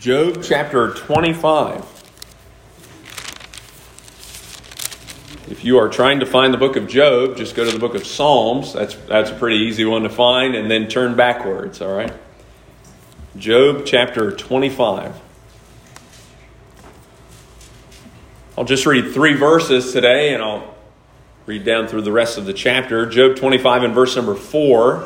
Job chapter 25. If you are trying to find the book of Job, just go to the book of Psalms. That's a pretty easy one to find, and then turn backwards, all right? Job chapter 25. I'll just read 3 verses today, and I'll read down through the rest of the chapter. Job 25 and verse number 4.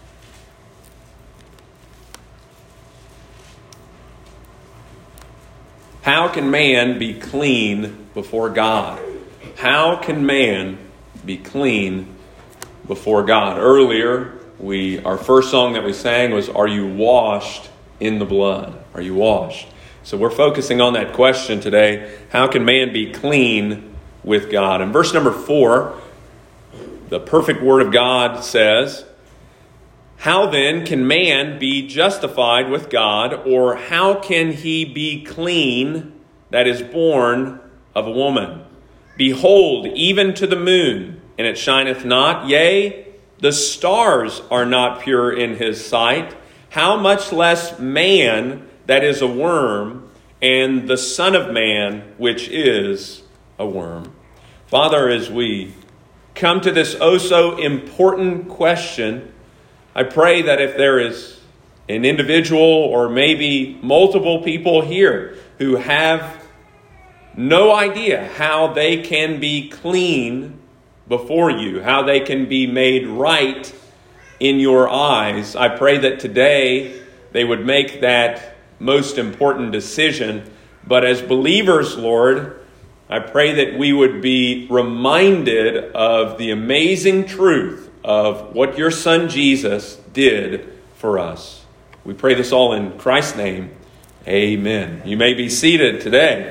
How can man be clean before God? How can man be clean before God? Earlier, our first song that we sang was, "Are you washed in the blood?" Are you washed? So we're focusing on that question today. How can man be clean with God? In verse number 4, the perfect word of God says, "How then can man be justified with God, or how can he be clean that is born of a woman? Behold, even to the moon, and it shineth not, yea, the stars are not pure in his sight. How much less man that is a worm, and the Son of Man, which is a worm." Father, as we come to this oh so important question, I pray that if there is an individual or maybe multiple people here who have no idea how they can be clean before you, how they can be made right in your eyes, I pray that today they would make that most important decision. But as believers, Lord, I pray that we would be reminded of the amazing truth of what your Son Jesus did for us. We pray this all in Christ's name. Amen. You may be seated today.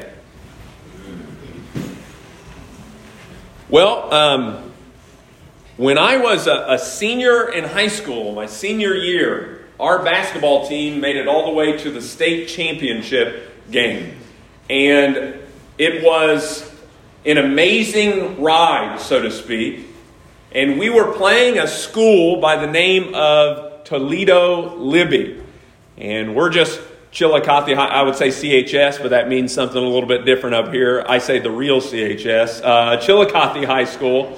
Well, when I was a senior in high school, my senior year, our basketball team made it all the way to the state championship game. And it was an amazing ride, so to speak. And we were playing a school by the name of Toledo Libby. And we're just Chillicothe High. I would say CHS, but that means something a little bit different up here. I say the real CHS, Chillicothe High School.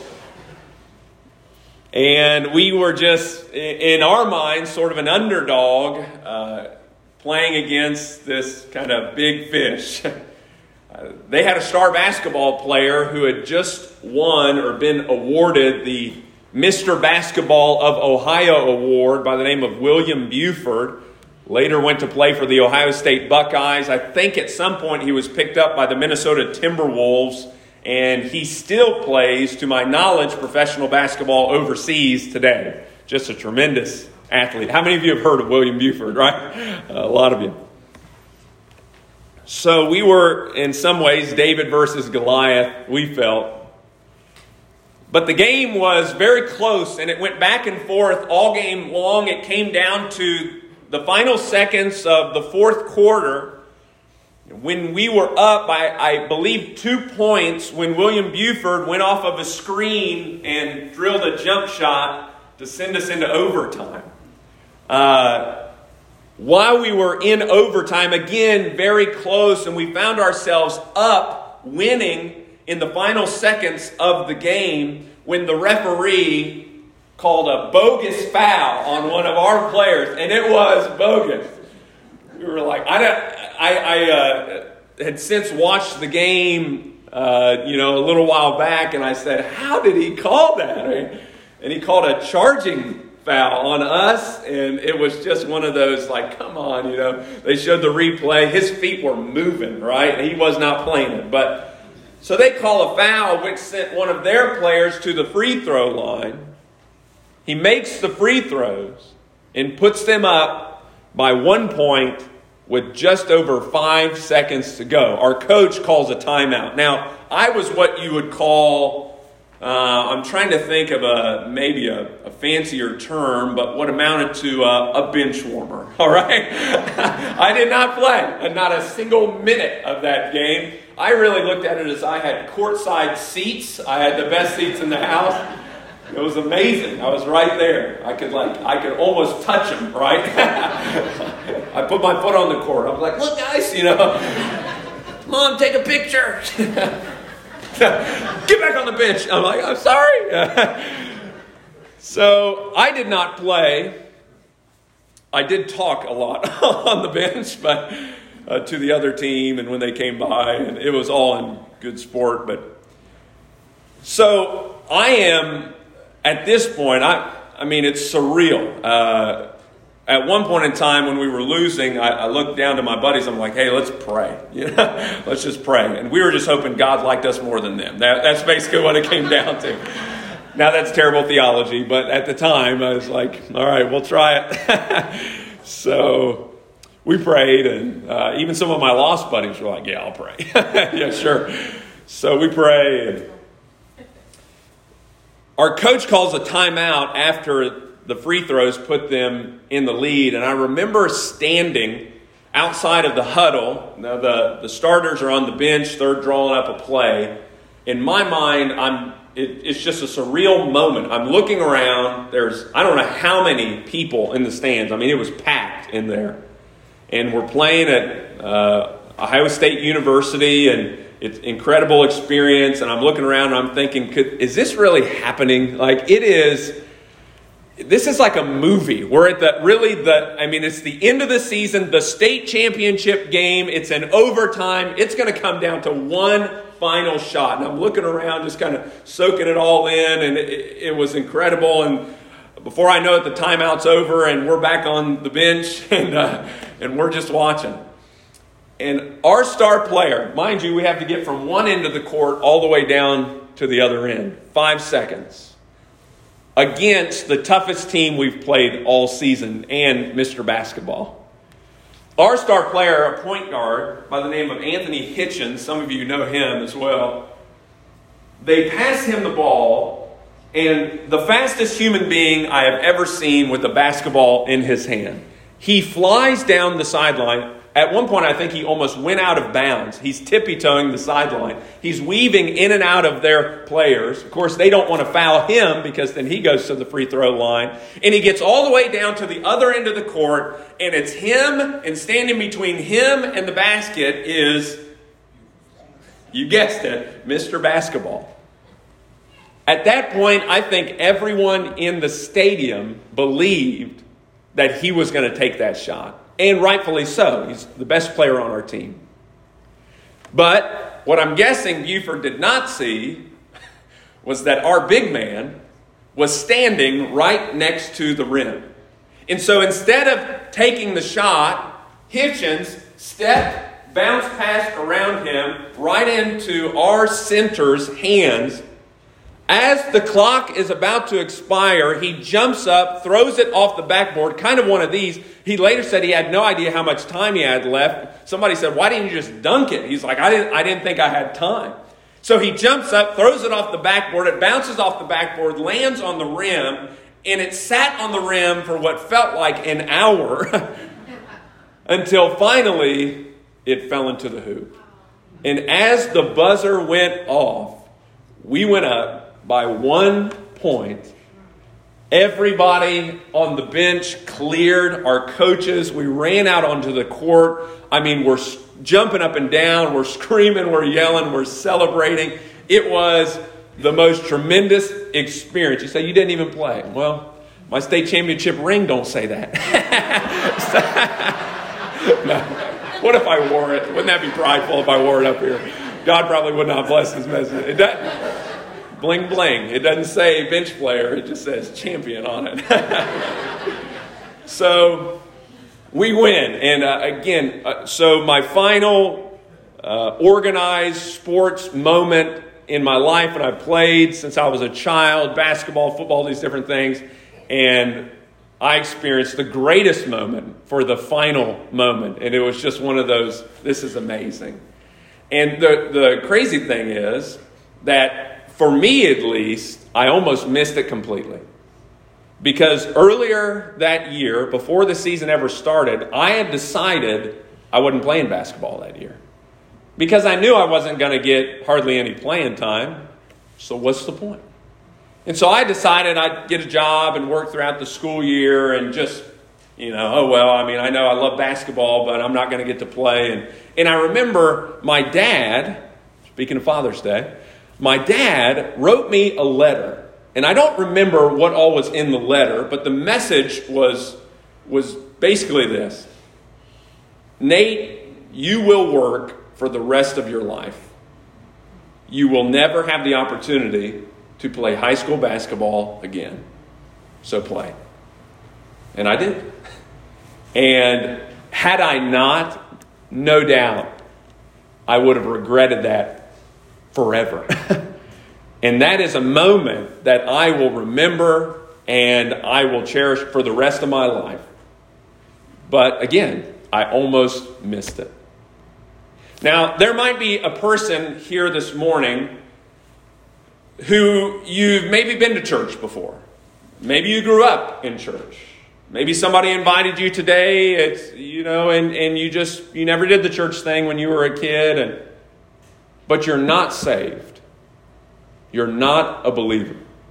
And we were just, in our minds, sort of an underdog playing against this kind of big fish. They had a star basketball player who had just won or been awarded the Mr. Basketball of Ohio award by the name of William Buford. Later went to play for the Ohio State Buckeyes. I think at some point he was picked up by the Minnesota Timberwolves, and he still plays, to my knowledge, professional basketball overseas today. Just a tremendous athlete. How many of you have heard of William Buford, right? A lot of you. So we were, in some ways, David versus Goliath, we felt. But the game was very close, and it went back and forth all game long. It came down to the final seconds of the fourth quarter, when we were up by, I believe, 2 points, when William Buford went off of a screen and drilled a jump shot to send us into overtime. While we were in overtime, again, very close, and we found ourselves up, winning in the final seconds of the game, when the referee called a bogus foul on one of our players, and it was bogus. We were like, I had since watched the game, a little while back, and I said, how did he call that? And he called a charging foul on us, and it was just one of those, like, come on, They showed the replay. His feet were moving, right? He was not playing it. But so they call a foul, which sent one of their players to the free throw line. He makes the free throws and puts them up by 1 point with just over 5 seconds to go. Our coach calls a timeout. Now, I was what you would call, I'm trying to think of maybe a fancier term, but what amounted to a bench warmer. All right? I did not play not a single minute of that game. I really looked at it as I had courtside seats. I had the best seats in the house. It was amazing. I was right there. I could almost touch him, right? I put my foot on the court. I was like, look, guys, Mom, take a picture. Get back on the bench. I'm like, I'm sorry. So I did not play. I did talk a lot on the bench, but to the other team and when they came by, and it was all in good sport. But so I am at this point. I mean, it's surreal. At one point in time when we were losing, I looked down to my buddies. I'm like, hey, let's pray. Let's just pray. And we were just hoping God liked us more than them. That's basically what it came down to. Now that's terrible theology, but at the time I was like, all right, we'll try it. So we prayed, and even some of my lost buddies were like, yeah, I'll pray. Yeah, sure. So we prayed. Our coach calls a timeout after the free throws put them in the lead. And I remember standing outside of the huddle. Now the starters are on the bench. They're drawing up a play. In my mind, it's just a surreal moment. I'm looking around. I don't know how many people in the stands. I mean, it was packed in there. And we're playing at Ohio State University, and it's an incredible experience. And I'm looking around and I'm thinking, is this really happening? Like, it is. This is like a movie. We're at it's the end of the season, the state championship game. It's an overtime. It's going to come down to one final shot. And I'm looking around, just kind of soaking it all in. And it was incredible. And before I know it, the timeout's over and we're back on the bench and we're just watching. And our star player, mind you, we have to get from one end of the court all the way down to the other end. 5 seconds. Against the toughest team we've played all season and Mr. Basketball. Our star player, a point guard by the name of Anthony Hitchens, some of you know him as well, they pass him the ball, and the fastest human being I have ever seen with a basketball in his hand. He flies down the sideline. At one point, I think he almost went out of bounds. He's tippy-toeing the sideline. He's weaving in and out of their players. Of course, they don't want to foul him because then he goes to the free throw line. And he gets all the way down to the other end of the court, and it's him, and standing between him and the basket is, you guessed it, Mr. Basketball. At that point, I think everyone in the stadium believed that he was going to take that shot. And rightfully so. He's the best player on our team. But what I'm guessing Buford did not see was that our big man was standing right next to the rim. And so instead of taking the shot, Hitchens bounced past around him right into our center's hands. As the clock is about to expire, he jumps up, throws it off the backboard, kind of one of these. He later said he had no idea how much time he had left. Somebody said, why didn't you just dunk it? He's like, I didn't think I had time. So he jumps up, throws it off the backboard. It bounces off the backboard, lands on the rim, and it sat on the rim for what felt like an hour until finally it fell into the hoop. And as the buzzer went off, we went up by 1 point. Everybody on the bench cleared. Our coaches, we ran out onto the court. I mean, we're jumping up and down. We're screaming. We're yelling. We're celebrating. It was the most tremendous experience. You say, you didn't even play. Well, my state championship ring don't say that. No. What if I wore it? Wouldn't that be prideful if I wore it up here? God probably would not bless this message. It doesn't. Bling, bling. It doesn't say bench player. It just says champion on it. So we win. And so my final organized sports moment in my life, and I've played since I was a child, basketball, football, these different things. And I experienced the greatest moment for the final moment. And it was just one of those, this is amazing. And the crazy thing is that, for me at least, I almost missed it completely. Because earlier that year, before the season ever started, I had decided I wasn't playing basketball that year. Because I knew I wasn't going to get hardly any playing time. So what's the point? And so I decided I'd get a job and work throughout the school year and just Oh, well, I know I love basketball, but I'm not going to get to play. And I remember my dad, speaking of Father's Day, my dad wrote me a letter. And I don't remember what all was in the letter, but the message was basically this. Nate, you will work for the rest of your life. You will never have the opportunity to play high school basketball again. So play. And I did. And had I not, no doubt, I would have regretted that forever. And that is a moment that I will remember and I will cherish for the rest of my life. But again, I almost missed it. Now, there might be a person here this morning who you've maybe been to church before. Maybe you grew up in church. Maybe somebody invited you today, and you never did the church thing when you were a kid, but you're not saved. You're not a believer.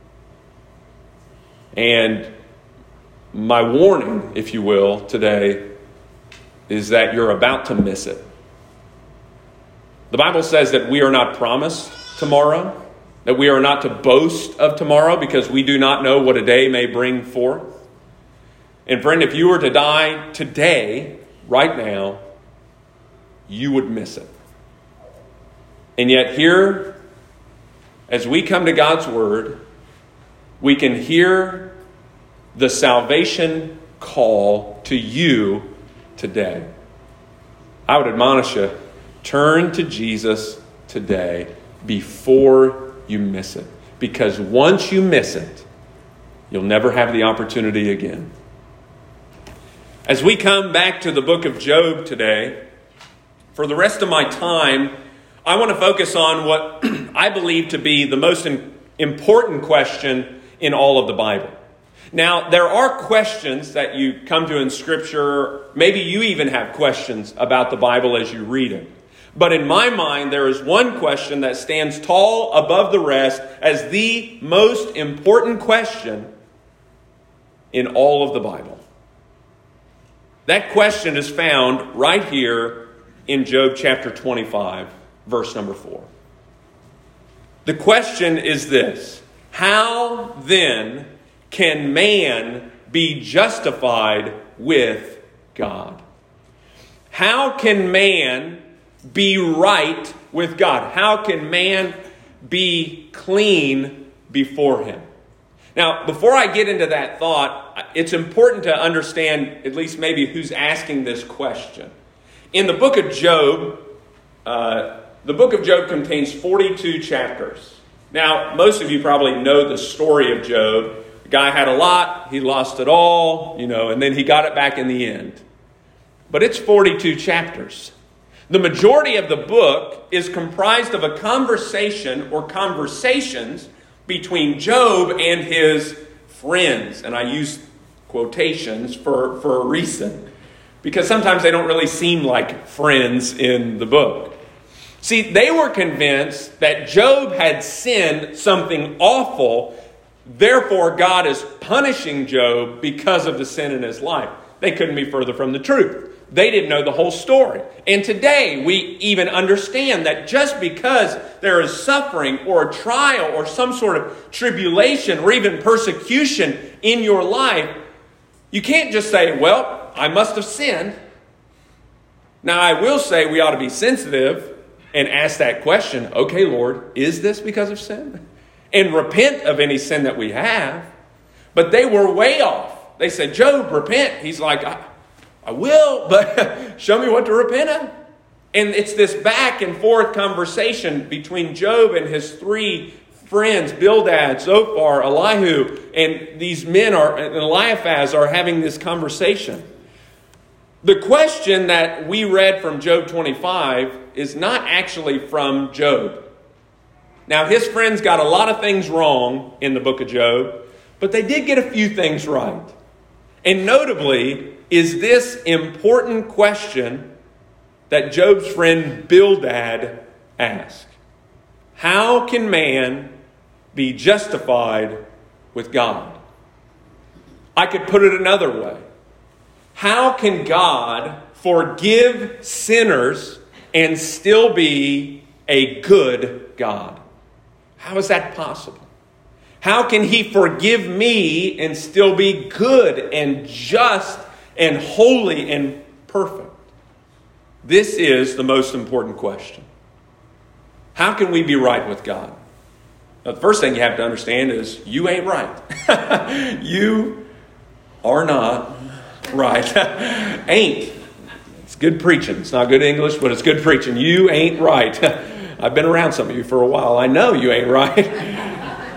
And my warning, if you will, today is that you're about to miss it. The Bible says that we are not promised tomorrow, that we are not to boast of tomorrow because we do not know what a day may bring forth. And friend, if you were to die today, right now, you would miss it. And yet here, as we come to God's Word, we can hear the salvation call to you today. I would admonish you, turn to Jesus today before you miss it. Because once you miss it, you'll never have the opportunity again. As we come back to the book of Job today, for the rest of my time, I want to focus on what I believe to be the most important question in all of the Bible. Now, there are questions that you come to in Scripture. Maybe you even have questions about the Bible as you read it. But in my mind, there is one question that stands tall above the rest as the most important question in all of the Bible. That question is found right here in Job chapter 25, verse number 4. The question is this: how then can man be justified with God? How can man be right with God? How can man be clean before Him? Now, before I get into that thought, it's important to understand at least maybe who's asking this question. In the book of Job, contains 42 chapters. Now, most of you probably know the story of Job. The guy had a lot, he lost it all, and then he got it back in the end. But it's 42 chapters. The majority of the book is comprised of a conversation or conversations between Job and his friends. And I use quotations for a reason, because sometimes they don't really seem like friends in the book. See, they were convinced that Job had sinned something awful, therefore God is punishing Job because of the sin in his life. They couldn't be further from the truth. They didn't know the whole story. And today we even understand that just because there is suffering or a trial or some sort of tribulation or even persecution in your life, you can't just say, well, I must have sinned. Now, I will say we ought to be sensitive and ask that question, okay, Lord, is this because of sin? And repent of any sin that we have. But they were way off. They said, Job, repent. He's like, I will, but show me what to repent of. And it's this back and forth conversation between Job and his three friends, Bildad, Zophar, Elihu, and these men and Eliphaz are having this conversation. The question that we read from Job 25 is not actually from Job. Now, his friends got a lot of things wrong in the book of Job, but they did get a few things right. And notably is this important question that Job's friend Bildad asked. How can man be justified with God? I could put it another way. How can God forgive sinners and still be a good God? How is that possible? How can He forgive me and still be good and just and holy and perfect? This is the most important question. How can we be right with God? Now, the first thing you have to understand is you ain't right. You are not right. Ain't. It's good preaching. It's not good English, but it's good preaching. You ain't right. I've been around some of you for a while. I know you ain't right.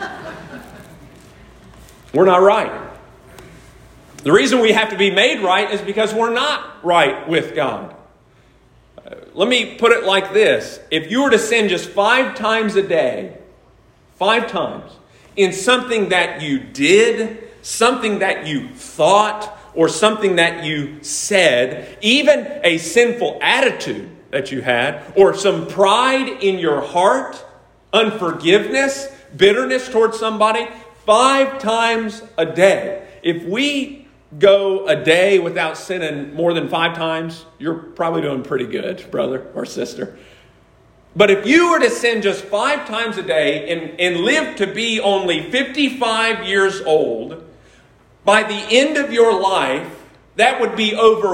We're not right. The reason we have to be made right is because we're not right with God. Let me put it like this. If you were to sin just 5 times a day, 5 times, in something that you did, something that you thought, or something that you said, even a sinful attitude that you had, or some pride in your heart, unforgiveness, bitterness towards somebody, 5 times a day. If we go a day without sinning more than 5 times, you're probably doing pretty good, brother or sister. But if you were to sin just 5 times a day and live to be only 55 years old, by the end of your life, that would be over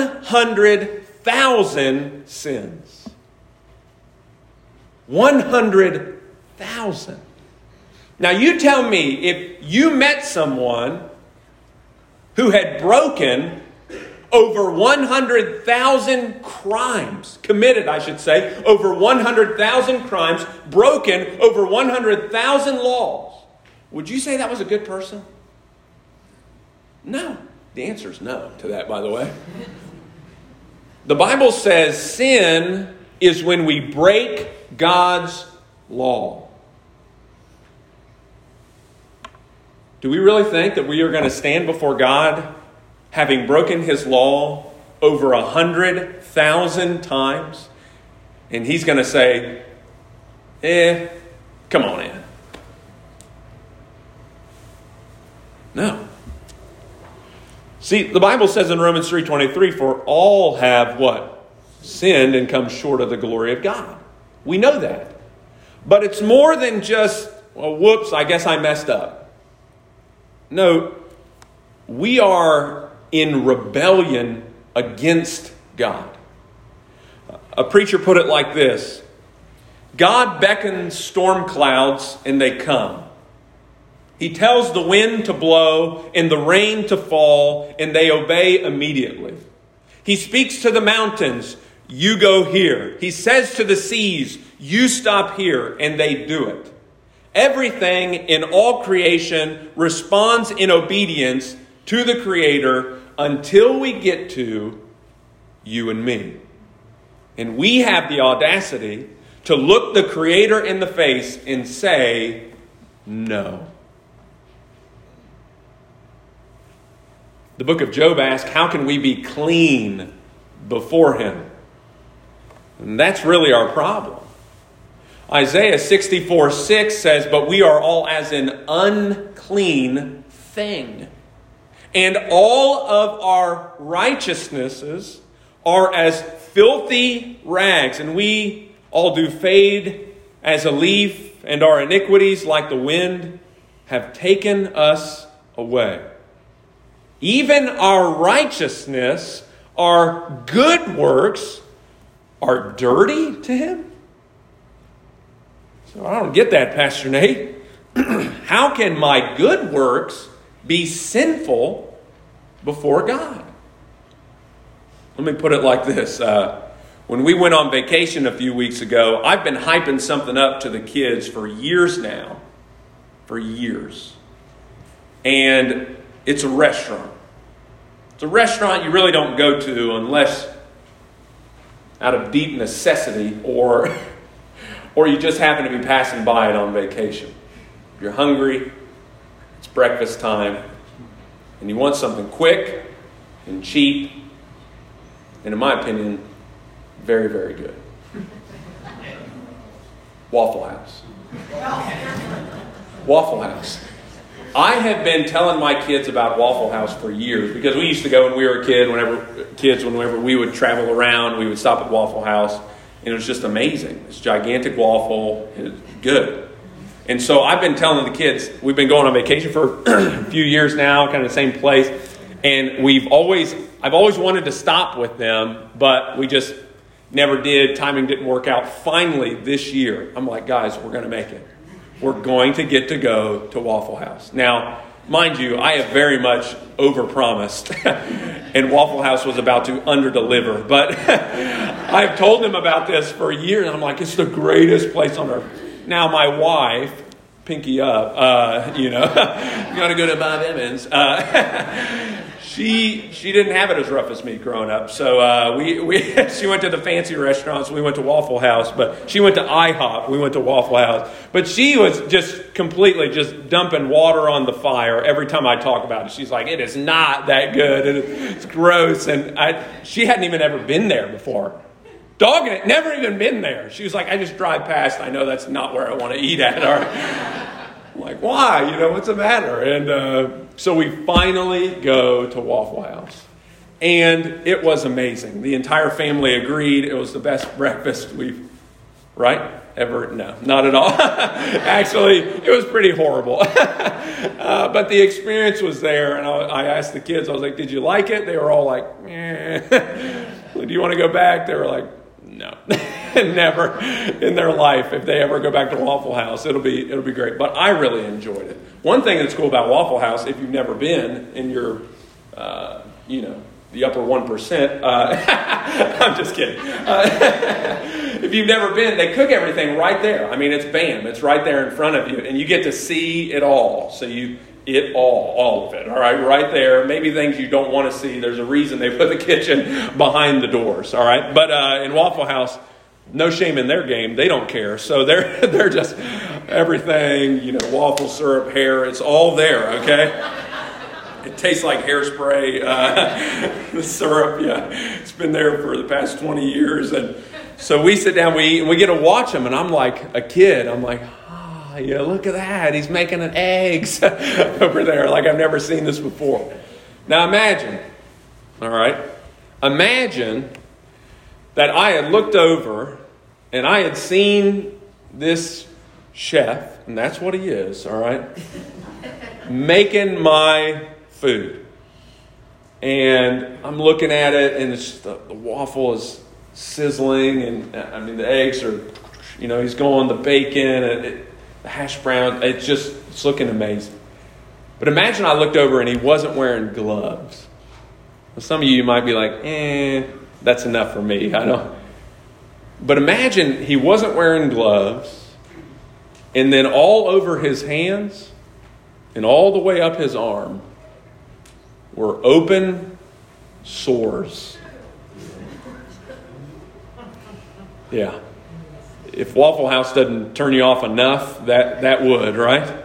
100,000 sins. 100,000. Now you tell me, if you met someone who had broken over 100,000 crimes, committed, I should say, over 100,000 crimes, broken over 100,000 laws, would you say that was a good person? No. The answer is no to that, by the way. The Bible says sin is when we break God's law. Do we really think that we are going to stand before God having broken His law over 100,000 times? And He's going to say, come on in. No. See, the Bible says in Romans 3:23, for all have what? Sinned and come short of the glory of God. We know that. But it's more than just, well, whoops, I guess I messed up. No, we are in rebellion against God. A preacher put it like this: God beckons storm clouds and they come. He tells the wind to blow and the rain to fall, and they obey immediately. He speaks to the mountains, you go here. He says to the seas, you stop here, and they do it. Everything in all creation responds in obedience to the Creator until we get to you and me. And we have the audacity to look the Creator in the face and say, no. The book of Job asks, how can we be clean before Him? And that's really our problem. Isaiah 64:6 says, but we are all as an unclean thing, and all of our righteousnesses are as filthy rags, and we all do fade as a leaf, and our iniquities, like the wind, have taken us away. Even our righteousness, our good works, are dirty to Him? So I don't get that, Pastor Nate. How can my good works be sinful before God? Let me put it like this. When we went on vacation a few weeks ago, I've been hyping something up to the kids for years now. For years. And it's a restaurant. It's a restaurant you really don't go to unless out of deep necessity or you just happen to be passing by it on vacation. If you're hungry, it's breakfast time, and you want something quick and cheap, and in my opinion, very, very good. Waffle House. Waffle House. I have been telling my kids about Waffle House for years because we used to go when we were whenever we would travel around, we would stop at Waffle House, and it was just amazing. It's gigantic waffle, and it's good. And so I've been telling the kids, we've been going on vacation for a few years now, kind of the same place, and I've always wanted to stop with them, but we just never did. Timing didn't work out. Finally, this year, I'm like, guys, we're going to make it. We're going to get to go to Waffle House. Now, mind you, I have very much overpromised, and Waffle House was about to underdeliver. But I've told them about this for years, and I'm like, it's the greatest place on earth. Now, my wife, pinky up, you got to go to Bob Evans. She didn't have it as rough as me growing up. So she went to the fancy restaurants. We went to Waffle House, but she went to IHOP. We went to Waffle House. But she was just completely just dumping water on the fire every time I talk about it. She's like, it is not that good. It's gross. And she hadn't even ever been there before. Dogging it, never even been there. She was like, I just drive past. I know that's not where I want to eat at. I'm like, why? What's the matter? And so we finally go to Waffle House. And it was amazing. The entire family agreed it was the best breakfast we've, ever? No, not at all. Actually, it was pretty horrible. But the experience was there. And I asked the kids, I was like, did you like it? They were all like, do you want to go back? They were like, no. Never in their life. If they ever go back to Waffle House, it'll be great. But I really enjoyed it. One thing that's cool about Waffle House, if you've never been and you're, the upper 1%, I'm just kidding. If you've never been, they cook everything right there. I mean, it's bam. It's right there in front of you. And you get to see it all. So all of it, all right there. Maybe things you don't want to see. There's a reason they put the kitchen behind the doors, all right? But in Waffle House, no shame in their game. They don't care. So they're just everything, waffle syrup, hair, it's all there, okay? It tastes like hairspray, the syrup, it's been there for the past 20 years. And so we sit down, we eat, and we get to watch them. And I'm like a kid. I'm like, look at that. He's making an eggs over there. Like I've never seen this before. Now imagine that I had looked over and I had seen this chef, and that's what he is, all right, making my food. And I'm looking at it, and it's the waffle is sizzling, and the eggs are, he's going, the bacon, and the hash brown, it's looking amazing. But imagine I looked over and he wasn't wearing gloves. Now, some of you might be like, that's enough for me. I know. But imagine he wasn't wearing gloves, and then all over his hands and all the way up his arm were open sores. Yeah. If Waffle House doesn't turn you off enough, that would, right?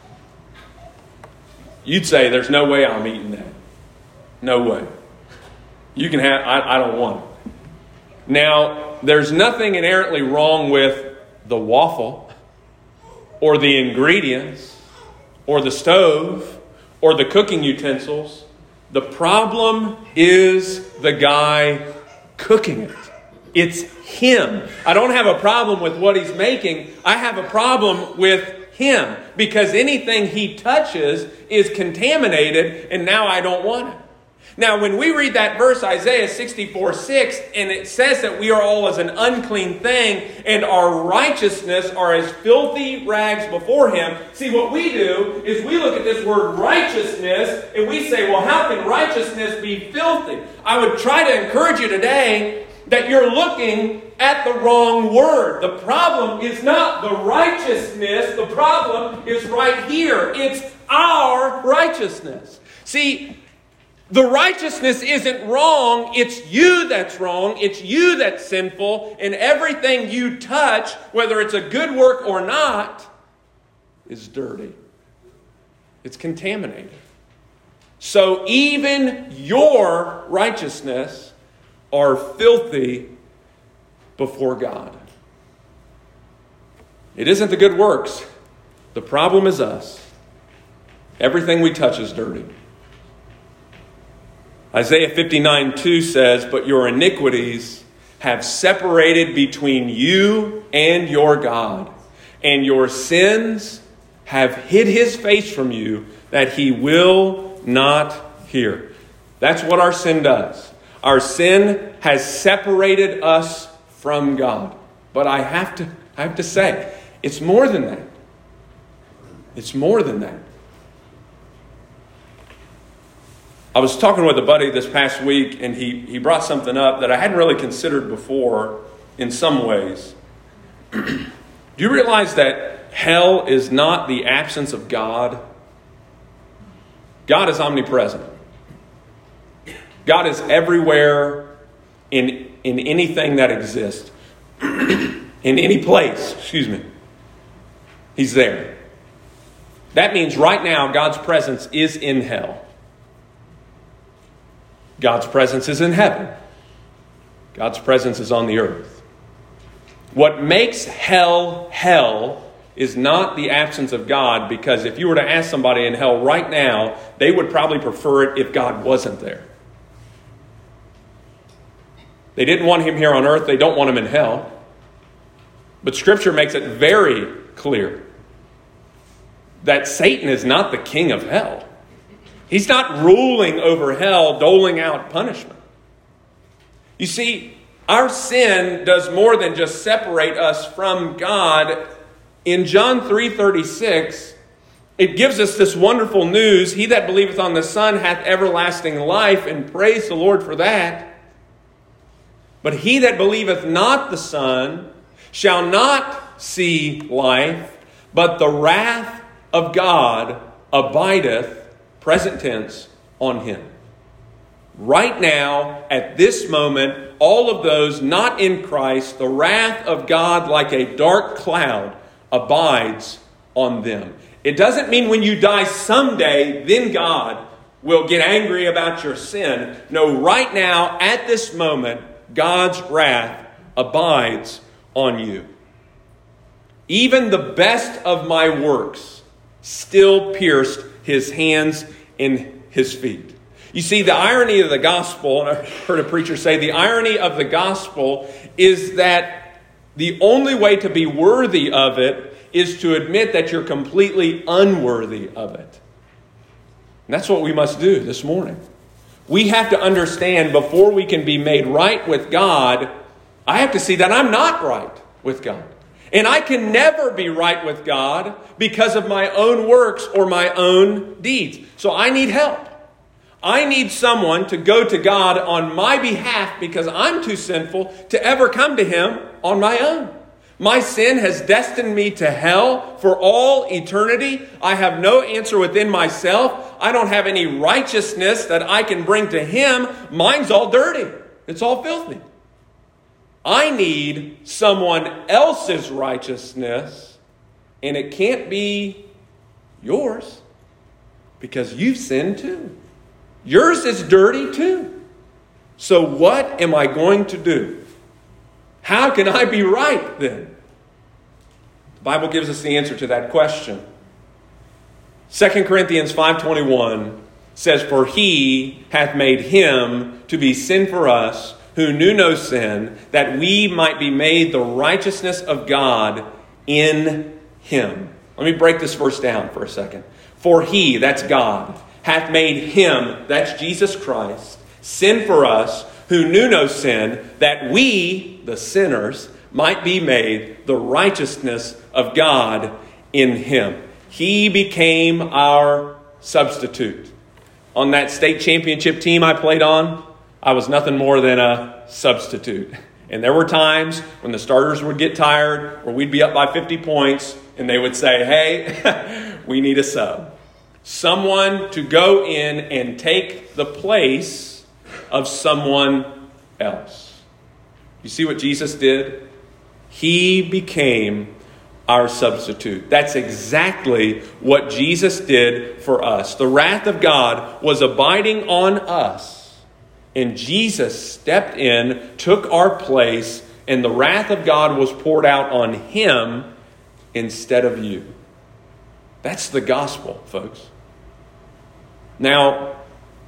You'd say, there's no way I'm eating that. No way. You can have, I don't want it. Now, there's nothing inherently wrong with the waffle or the ingredients or the stove or the cooking utensils. The problem is the guy cooking it. It's him. I don't have a problem with what he's making. I have a problem with him because anything he touches is contaminated, and now I don't want it. Now, when we read that verse, Isaiah 64:6, and it says that we are all as an unclean thing, and our righteousness are as filthy rags before him. See, what we do is we look at this word righteousness, and we say, well, how can righteousness be filthy? I would try to encourage you today that you're looking at the wrong word. The problem is not the righteousness. The problem is right here. It's our righteousness. See, the righteousness isn't wrong. It's you that's wrong. It's you that's sinful. And everything you touch, whether it's a good work or not, is dirty. It's contaminated. So even your righteousness are filthy before God. It isn't the good works. The problem is us. Everything we touch is dirty. Isaiah 59:2 says, "But your iniquities have separated between you and your God, and your sins have hid his face from you, that he will not hear." That's what our sin does. Our sin has separated us from God. But I have to say, it's more than that. It's more than that. I was talking with a buddy this past week, and he brought something up that I hadn't really considered before in some ways. Do you realize that hell is not the absence of God? God is omnipresent. God is everywhere in anything that exists. In any place, He's there. That means right now God's presence is in hell. God's presence is in heaven. God's presence is on the earth. What makes hell hell is not the absence of God, because if you were to ask somebody in hell right now, they would probably prefer it if God wasn't there. They didn't want him here on earth. They don't want him in hell. But Scripture makes it very clear that Satan is not the king of hell. He's not ruling over hell, doling out punishment. You see, our sin does more than just separate us from God. In John 3:36, it gives us this wonderful news. He that believeth on the Son hath everlasting life, and praise the Lord for that. But he that believeth not the Son shall not see life, but the wrath of God abideth, present tense, on him. Right now, at this moment, all of those not in Christ, the wrath of God like a dark cloud abides on them. It doesn't mean when you die someday, then God will get angry about your sin. No, right now, at this moment, God's wrath abides on you. Even the best of my works still pierced his hands and his feet. You see, the irony of the gospel, and I heard a preacher say, the irony of the gospel is that the only way to be worthy of it is to admit that you're completely unworthy of it. And that's what we must do this morning. We have to understand, before we can be made right with God, I have to see that I'm not right with God. And I can never be right with God because of my own works or my own deeds. So I need help. I need someone to go to God on my behalf because I'm too sinful to ever come to Him on my own. My sin has destined me to hell for all eternity. I have no answer within myself. I don't have any righteousness that I can bring to Him. Mine's all dirty. It's all filthy. I need someone else's righteousness, and it can't be yours because you've sinned too. Yours is dirty too. So what am I going to do? How can I be right then? The Bible gives us the answer to that question. 2 Corinthians 5:21 says, "For he hath made him to be sin for us, who knew no sin, that we might be made the righteousness of God in him." Let me break this verse down for a second. For he, that's God, hath made him, that's Jesus Christ, sin for us, who knew no sin, that we, the sinners, might be made the righteousness of God in him. He became our substitute. On that state championship team I played on, I was nothing more than a substitute. And there were times when the starters would get tired, or we'd be up by 50 points, and they would say, "Hey, we need a sub." Someone to go in and take the place of someone else. You see what Jesus did? He became our substitute. That's exactly what Jesus did for us. The wrath of God was abiding on us, and Jesus stepped in, took our place, and the wrath of God was poured out on him instead of you. That's the gospel, folks. Now,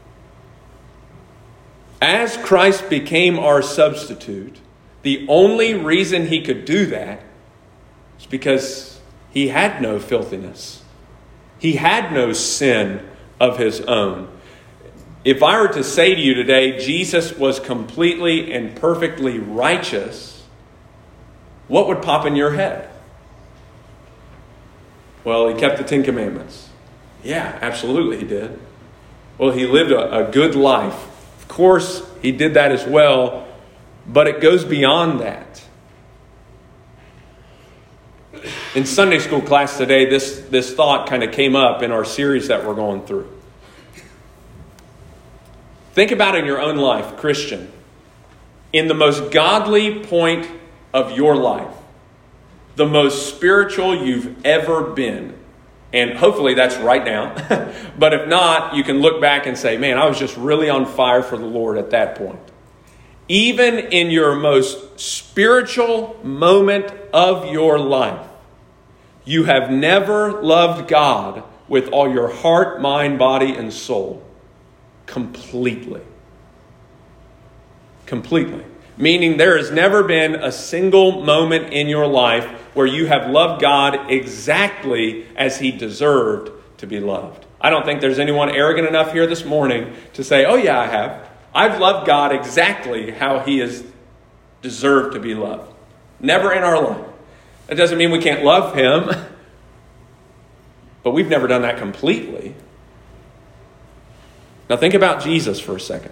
as Christ became our substitute, the only reason he could do that is because he had no filthiness. He had no sin of his own. If I were to say to you today, Jesus was completely and perfectly righteous, what would pop in your head? Well, he kept the Ten Commandments. Yeah, absolutely he did. Well, he lived a good life. Of course, he did that as well, but it goes beyond that. In Sunday school class today, this thought kind of came up in our series that we're going through. Think about in your own life, Christian, in the most godly point of your life, the most spiritual you've ever been. And hopefully that's right now. But if not, you can look back and say, man, I was just really on fire for the Lord at that point. Even in your most spiritual moment of your life, you have never loved God with all your heart, mind, body, and soul. Completely. Completely. Meaning there has never been a single moment in your life where you have loved God exactly as he deserved to be loved. I don't think there's anyone arrogant enough here this morning to say, oh yeah, I have. I've loved God exactly how he has deserved to be loved. Never in our life. That doesn't mean we can't love him. But we've never done that completely. Now think about Jesus for a second.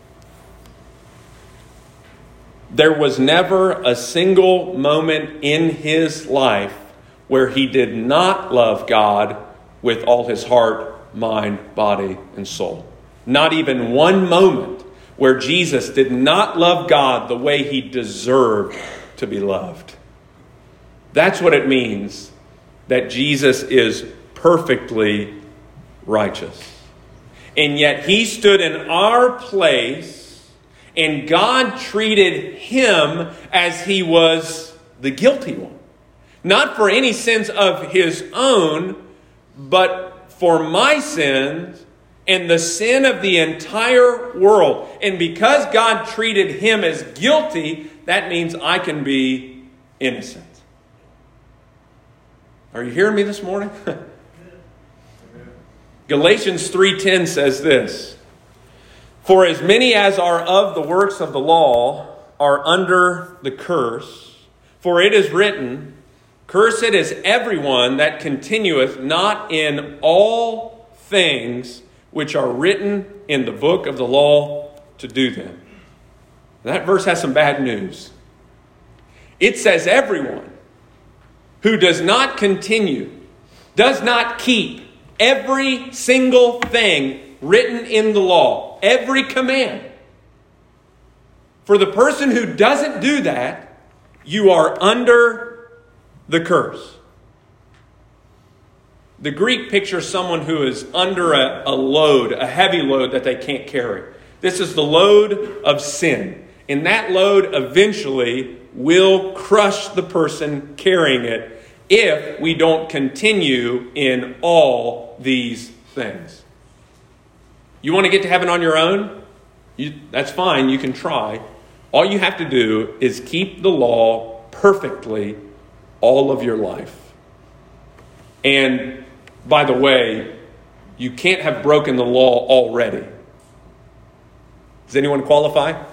There was never a single moment in his life where he did not love God with all his heart, mind, body, and soul. Not even one moment where Jesus did not love God the way he deserved to be loved. That's what it means that Jesus is perfectly righteous. And yet he stood in our place, and God treated him as he was the guilty one. Not for any sins of his own, but for my sins and the sin of the entire world. And because God treated him as guilty, that means I can be innocent. Are you hearing me this morning? Galatians 3:10 says this: for as many as are of the works of the law are under the curse. For it is written, cursed is everyone that continueth not in all things which are written in the book of the law to do them. That verse has some bad news. It says everyone who does not continue, does not keep every single thing written in the law, every command. For the person who doesn't do that, you are under the curse. The Greek pictures someone who is under a load, a heavy load that they can't carry. This is the load of sin. And that load eventually will crush the person carrying it if we don't continue in all these things. You want to get to heaven on your own? That's fine, you can try. All you have to do is keep the law perfectly all of your life. And by the way, you can't have broken the law already. Does anyone qualify?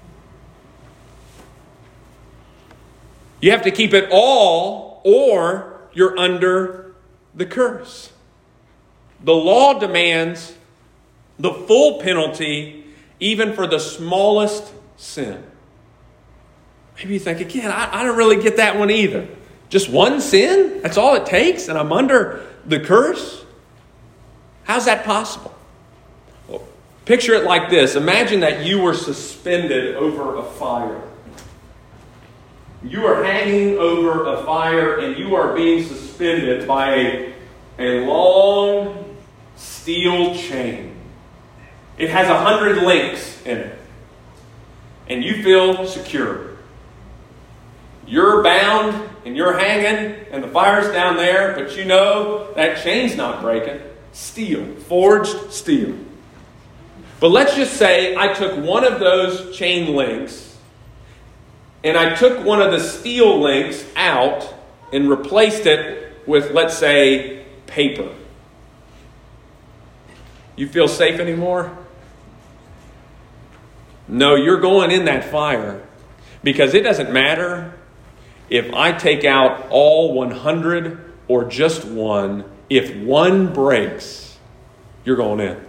You have to keep it all, or you're under the curse. The law demands the full penalty, even for the smallest sin. Maybe you think, again, I don't really get that one either. Just one sin? That's all it takes, and I'm under the curse? How's that possible? Well, picture it like this. Imagine that you were suspended over a fire. You are hanging over a fire, and you are being suspended by a long steel chain. It has 100 links in it. And you feel secure. You're bound and you're hanging and the fire's down there, but you know that chain's not breaking. Steel, forged steel. But let's just say I took one of those chain links and I took one of the steel links out and replaced it with, let's say, paper. You feel safe anymore? No, you're going in that fire, because it doesn't matter if I take out all 100 or just one. If one breaks, you're going in.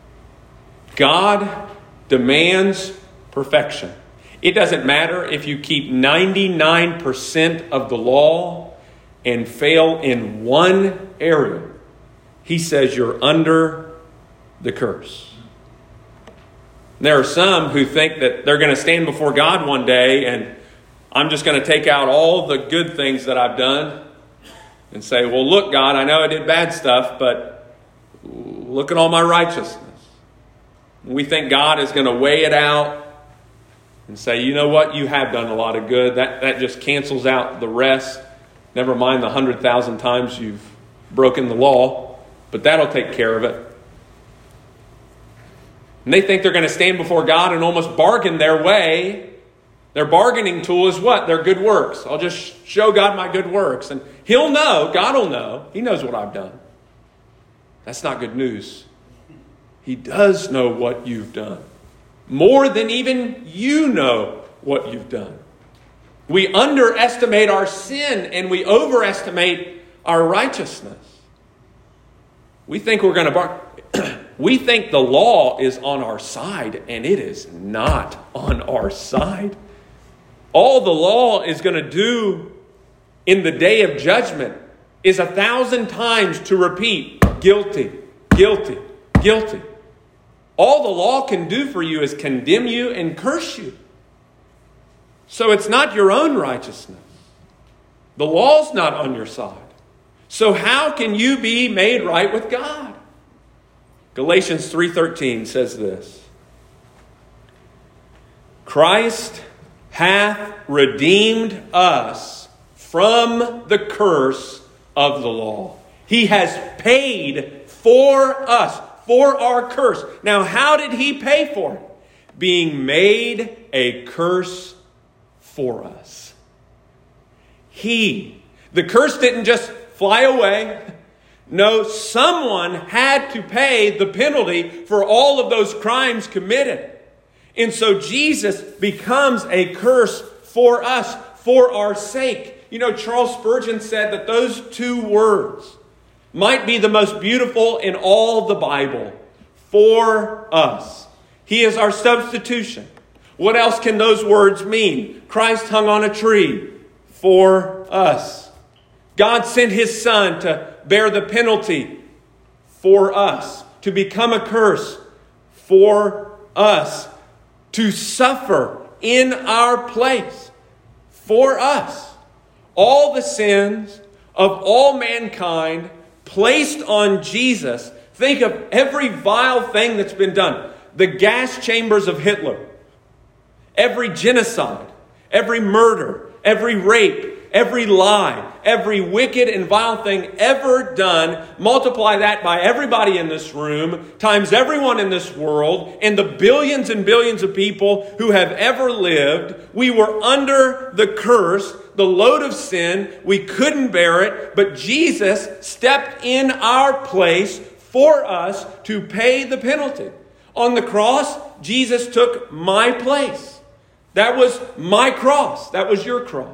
God demands perfection. It doesn't matter if you keep 99% of the law and fail in one area. He says you're under the curse. There are some who think that they're going to stand before God one day and I'm just going to take out all the good things that I've done and say, well, look, God, I know I did bad stuff, but look at all my righteousness. We think God is going to weigh it out and say, you know what, you have done a lot of good. That just cancels out the rest. Never mind the 100,000 times you've broken the law, but that'll take care of it. And they think they're going to stand before God and almost bargain their way. Their bargaining tool is what? Their good works. I'll just show God my good works. And He'll know. God will know. He knows what I've done. That's not good news. He does know what you've done. More than even you know what you've done. We underestimate our sin and we overestimate our righteousness. We think we're going to we think the law is on our side, and it is not on our side. All the law is going to do in the day of judgment is 1,000 times to repeat, guilty, guilty, guilty. All the law can do for you is condemn you and curse you. So it's not your own righteousness. The law's not on your side. So how can you be made right with God? Galatians 3:13 says this. Christ hath redeemed us from the curse of the law. He has paid for us, for our curse. Now, how did He pay for it? Being made a curse for us. The curse didn't just fly away. No, someone had to pay the penalty for all of those crimes committed. And so Jesus becomes a curse for us, for our sake. You know, Charles Spurgeon said that those two words might be the most beautiful in all the Bible. For us. He is our substitution. What else can those words mean? Christ hung on a tree for us. God sent His Son to bear the penalty for us, to become a curse for us, to suffer in our place for us. All the sins of all mankind placed on Jesus. Think of every vile thing that's been done. The gas chambers of Hitler, every genocide, every murder, every rape, every lie, every wicked and vile thing ever done, multiply that by everybody in this room, times everyone in this world, and the billions and billions of people who have ever lived. We were under the curse, the load of sin. We couldn't bear it, but Jesus stepped in our place for us to pay the penalty. On the cross, Jesus took my place. That was my cross. That was your cross.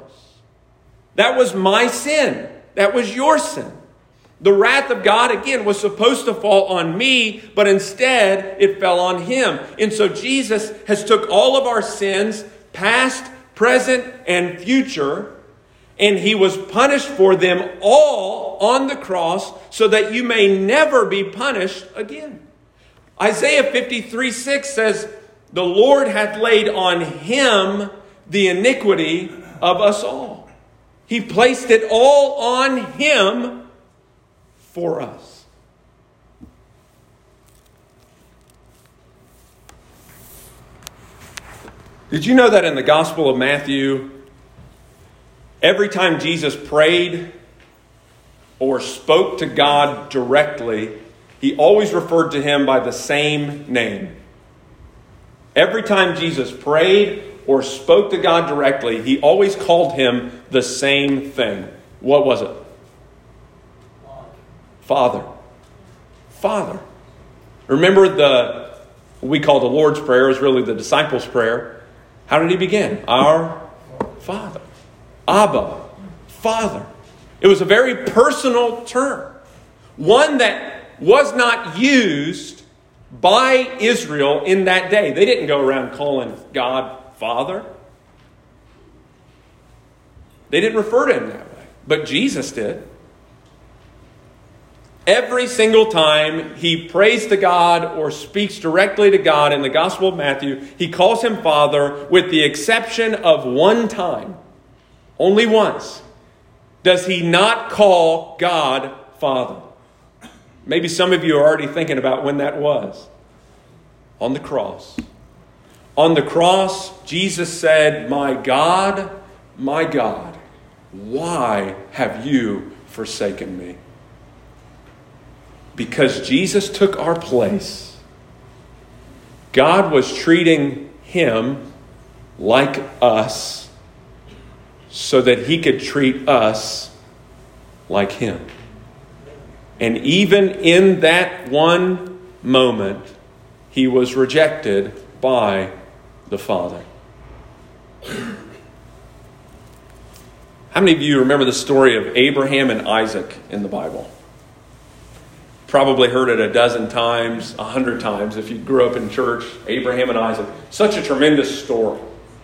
That was my sin. That was your sin. The wrath of God, again, was supposed to fall on me, but instead it fell on Him. And so Jesus has took all of our sins, past, present, and future, and He was punished for them all on the cross so that you may never be punished again. Isaiah 53:6 says, the Lord hath laid on Him the iniquity of us all. He placed it all on Him for us. Did you know that in the Gospel of Matthew, every time Jesus prayed or spoke to God directly, he always referred to him by the same name. Every time Jesus prayed or spoke to God directly, he always called him the same thing. What was it? Father. Father. Remember what we call the Lord's Prayer is really the disciples' prayer. How did he begin? Our Father. Abba. Father. It was a very personal term. One that was not used by Israel in that day. They didn't go around calling God Father. They didn't refer to him that way. But Jesus did. Every single time he prays to God or speaks directly to God in the Gospel of Matthew, he calls him Father, with the exception of one time. Only once does he not call God Father. Maybe some of you are already thinking about when that was. On the cross. On the cross, Jesus said, my God, why have you forsaken me?" Because Jesus took our place, God was treating him like us so that he could treat us like him. And even in that one moment, he was rejected by the Father. How many of you remember the story of Abraham and Isaac in the Bible? Probably heard it a dozen times, 100 times if you grew up in church. Abraham and Isaac. Such a tremendous story.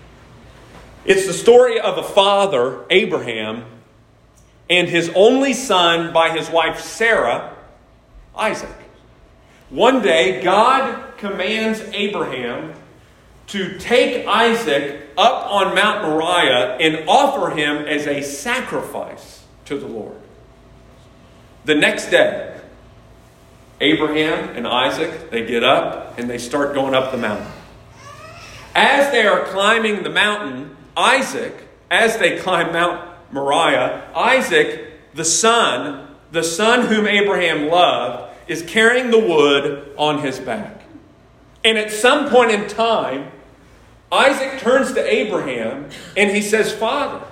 It's the story of a father, Abraham, and his only son by his wife Sarah, Isaac. One day, God commands Abraham to take Isaac up on Mount Moriah and offer him as a sacrifice to the Lord. The next day, Abraham and Isaac, they get up and they start going up the mountain. As they are climbing the mountain, as they climb Mount Moriah, Isaac, the son whom Abraham loved, is carrying the wood on his back. And at some point in time, Isaac turns to Abraham and he says, "Father,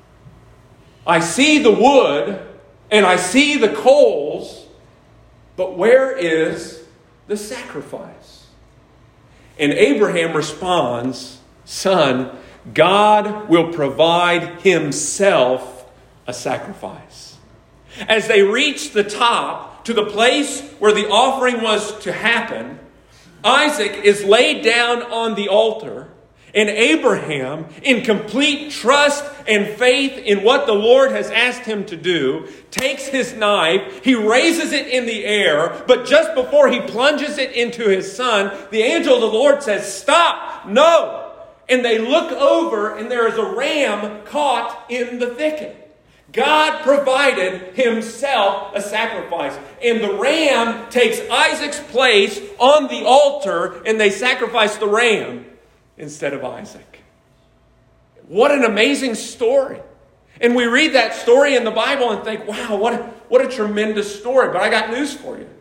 I see the wood and I see the coals, but where is the sacrifice?" And Abraham responds, "Son, God will provide himself a sacrifice." As they reach the top to the place where the offering was to happen, Isaac is laid down on the altar, and Abraham, in complete trust and faith in what the Lord has asked him to do, takes his knife, he raises it in the air, but just before he plunges it into his son, the angel of the Lord says, "Stop! No!" And they look over, and there is a ram caught in the thicket. God provided himself a sacrifice. And the ram takes Isaac's place on the altar, and they sacrifice the ram instead of Isaac. What an amazing story. And we read that story in the Bible and think, wow, what a tremendous story. But I got news for you.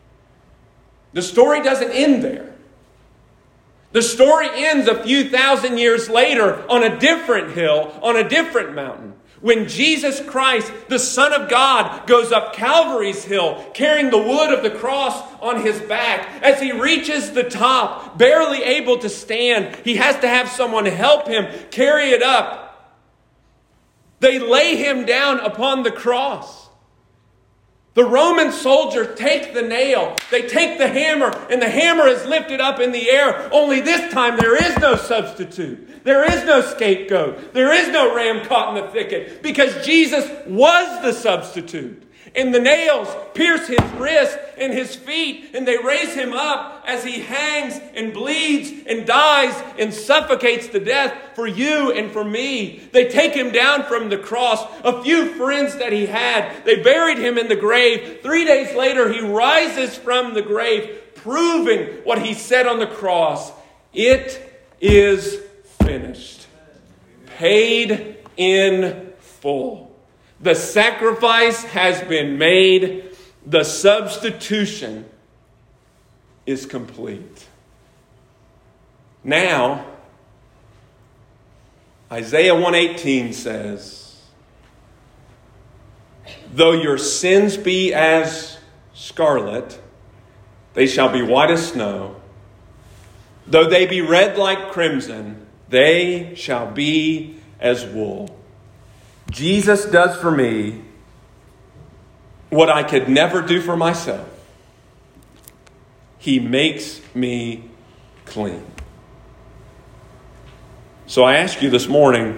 The story doesn't end there. The story ends a few thousand years later on a different hill, on a different mountain, when Jesus Christ, the Son of God, goes up Calvary's hill, carrying the wood of the cross on his back. As he reaches the top, barely able to stand, he has to have someone help him carry it up. They lay him down upon the cross. The Roman soldiers take the nail, they take the hammer, and the hammer is lifted up in the air. Only this time there is no substitute. There is no scapegoat. There is no ram caught in the thicket, because Jesus was the substitute. And the nails pierce his wrist and his feet, and they raise him up as he hangs and bleeds and dies and suffocates to death for you and for me. They take him down from the cross. A few friends that he had, they buried him in the grave. 3 days later, he rises from the grave, proving what he said on the cross. It is finished. Paid in full. The sacrifice has been made. The substitution is complete. Now, Isaiah 1:18 says, though your sins be as scarlet, they shall be white as snow. Though they be red like crimson, they shall be as wool. Jesus does for me what I could never do for myself. He makes me clean. So I ask you this morning,